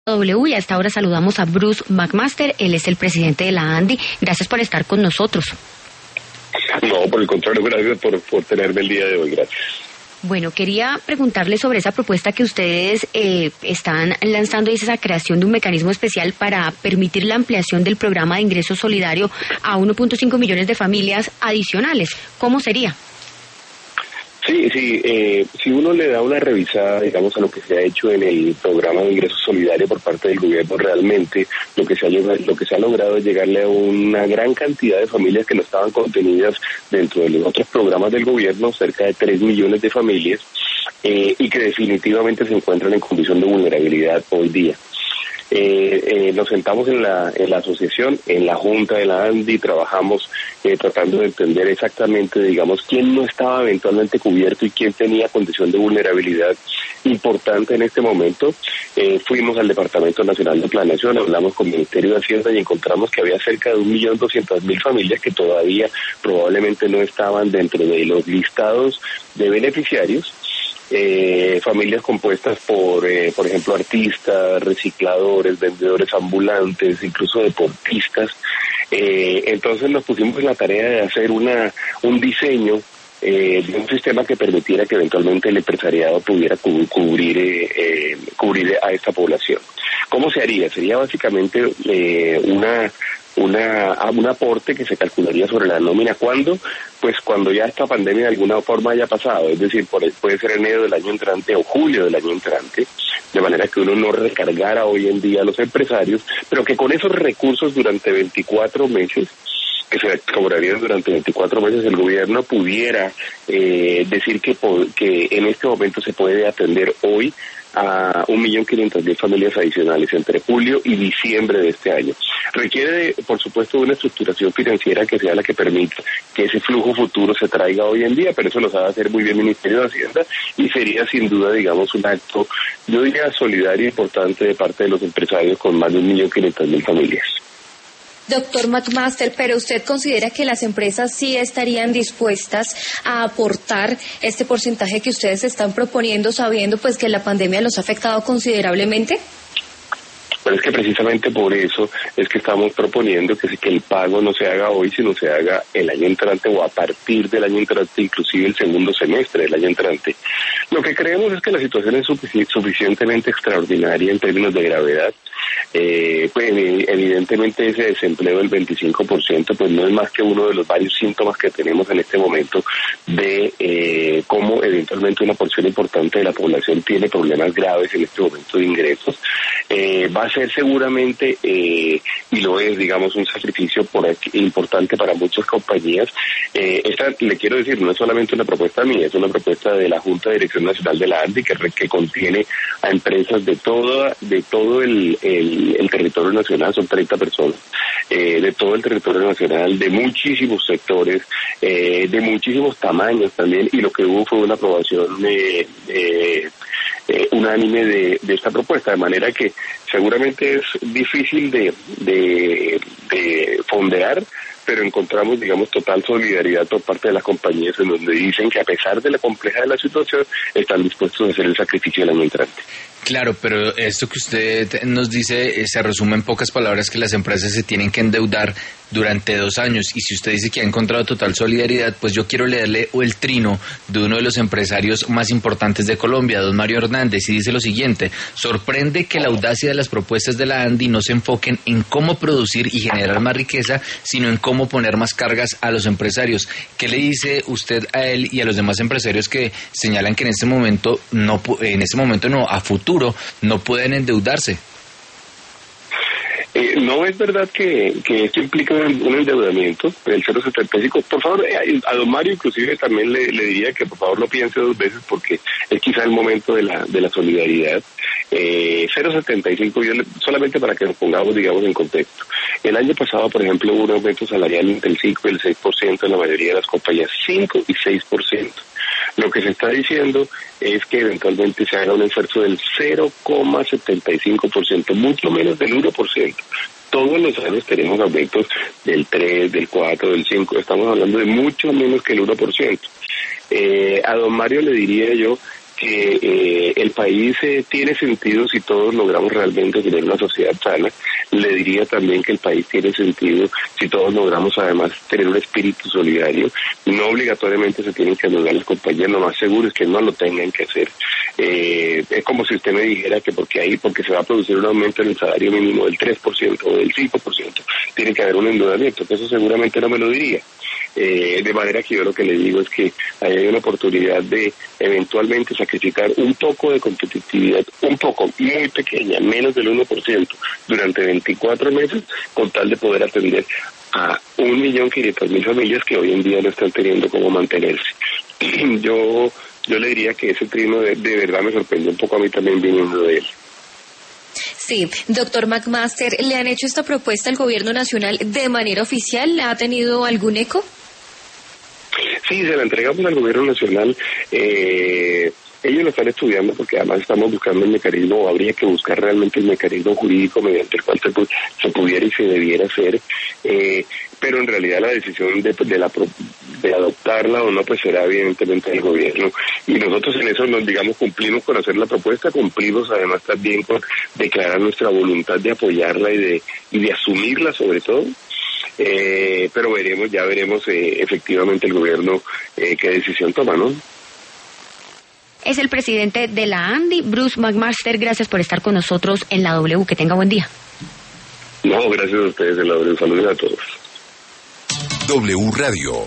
W y a esta hora saludamos a Bruce McMaster, él es el presidente de la ANDI. Gracias por estar con nosotros. No, por el contrario, gracias por tenerme el día de hoy, gracias. Bueno, quería preguntarle sobre esa propuesta que ustedes están lanzando, y es esa creación de un mecanismo especial para permitir la ampliación del programa de ingreso solidario a 1.5 millones de familias adicionales. ¿Cómo sería? Sí, si uno le da una revisada, digamos, a lo que se ha hecho en el programa de ingreso solidario por parte del gobierno, realmente lo que se ha logrado es llegarle a una gran cantidad de familias que no estaban contenidas dentro de los otros programas del gobierno, cerca de 3 millones de familias, y que definitivamente se encuentran en condición de vulnerabilidad hoy día. Nos sentamos en la asociación, en la junta de la ANDI, trabajamos tratando de entender exactamente, digamos, quién no estaba eventualmente cubierto y quién tenía condición de vulnerabilidad importante en este momento. Fuimos al Departamento Nacional de Planeación, hablamos con el Ministerio de Hacienda y encontramos que había cerca de 1.200.000 familias que todavía probablemente no estaban dentro de los listados de beneficiarios. Familias compuestas por ejemplo, artistas, recicladores, vendedores ambulantes, incluso deportistas. Entonces nos pusimos en la tarea de hacer un diseño de un sistema que permitiera que eventualmente el empresariado pudiera cubrir a esta población. ¿Cómo se haría? Sería básicamente un aporte que se calcularía sobre la nómina. ¿Cuándo? Pues cuando ya esta pandemia de alguna forma haya pasado, es decir, puede ser enero del año entrante o julio del año entrante, de manera que uno no recargara hoy en día a los empresarios, pero que con esos recursos durante 24 meses, que se cobrarían durante 24 meses, el gobierno pudiera decir que en este momento se puede atender hoy a 1.500.000 familias adicionales entre julio y diciembre de este año. Requiere, por supuesto, una estructuración financiera que sea la que permita que ese flujo futuro se traiga hoy en día, pero eso lo sabe hacer muy bien el Ministerio de Hacienda y sería sin duda, digamos, un acto, yo diría, solidario importante de parte de los empresarios con más de 1.500.000 familias. Doctor McMaster, pero ¿usted considera que las empresas sí estarían dispuestas a aportar este porcentaje que ustedes están proponiendo, sabiendo pues que la pandemia los ha afectado considerablemente? Pero es que precisamente por eso es que estamos proponiendo que el pago no se haga hoy, sino se haga el año entrante o a partir del año entrante, inclusive el segundo semestre del año entrante. Lo que creemos es que la situación es suficientemente extraordinaria en términos de gravedad. Pues evidentemente ese desempleo del 25% pues no es más que uno de los varios síntomas que tenemos en este momento de cómo eventualmente una porción importante de la población tiene problemas graves en este momento de ingresos. Va a ser seguramente, y lo es, digamos, un sacrificio importante para muchas compañías. Esta, le quiero decir, no es solamente una propuesta mía, es una propuesta de la Junta de Dirección Nacional de la ANDI que contiene a empresas de todo el territorio nacional, son 30 personas, de todo el territorio nacional, de muchísimos sectores, de muchísimos tamaños también, y lo que hubo fue una aprobación unánime de esta propuesta, de manera que seguramente es difícil de fondear, pero encontramos, digamos, total solidaridad por parte de las compañías en donde dicen que a pesar de la complejidad de la situación, están dispuestos a hacer el sacrificio del año entrante. Claro, pero esto que usted nos dice se resume en pocas palabras que las empresas se tienen que endeudar durante 2 años, y si usted dice que ha encontrado total solidaridad, pues yo quiero leerle el trino de uno de los empresarios más importantes de Colombia, don Mario Hernández, y dice lo siguiente: sorprende que la audacia de las propuestas de la ANDI no se enfoquen en cómo producir y generar más riqueza, sino en cómo poner más cargas a los empresarios. ¿Qué le dice usted a él y a los demás empresarios que señalan que en este momento no, a futuro, no pueden endeudarse? No es verdad que esto implica un endeudamiento del 0,75. Por favor, a don Mario inclusive también le diría que por favor lo piense 2 veces, porque es quizá el momento de la solidaridad. 0,75, solamente para que nos pongamos, digamos, en contexto. El año pasado, por ejemplo, hubo un aumento salarial entre el 5 y el 6% en la mayoría de las compañías, 5 y 6%. Lo que se está diciendo es que eventualmente se haga un esfuerzo del 0,75%, mucho menos del 1%. Todos los años tenemos aumentos del 3, del 4, del 5, estamos hablando de mucho menos que el 1%. A don Mario le diría yo que el país tiene sentido si todos logramos realmente tener una sociedad sana. Le diría también que el país tiene sentido si todos logramos además tener un espíritu solidario. No obligatoriamente se tienen que anular las compañías, lo más seguro es que no lo tengan que hacer. Es como si usted me dijera que porque se va a producir un aumento en el salario mínimo del 3% o del 5%, tiene que haber un endeudamiento, que eso seguramente no me lo diría. De manera que yo lo que le digo es que hay una oportunidad de eventualmente sacrificar un poco de competitividad, un poco, muy pequeña, menos del 1%, durante 24 meses, con tal de poder atender a 1.500.000 familias que hoy en día no están teniendo cómo mantenerse. Yo le diría que ese trino de verdad me sorprendió un poco a mí también viniendo de él. Sí, doctor McMaster, ¿le han hecho esta propuesta al gobierno nacional de manera oficial? ¿Ha tenido algún eco? Sí, se la entregamos al gobierno nacional. Ellos lo están estudiando porque además estamos buscando el mecanismo, habría que buscar realmente el mecanismo jurídico mediante el cual se pudiera y se debiera hacer, pero en realidad la decisión de adoptarla o no pues será evidentemente del gobierno, y nosotros en eso cumplimos con hacer la propuesta, cumplimos además también con declarar nuestra voluntad de apoyarla y de asumirla sobre todo. Pero ya veremos efectivamente el gobierno qué decisión toma, ¿no? Es el presidente de la ANDI, Bruce McMaster. Gracias por estar con nosotros en la W. Que tenga buen día. No, gracias a ustedes en la W. Saludos a todos. W Radio.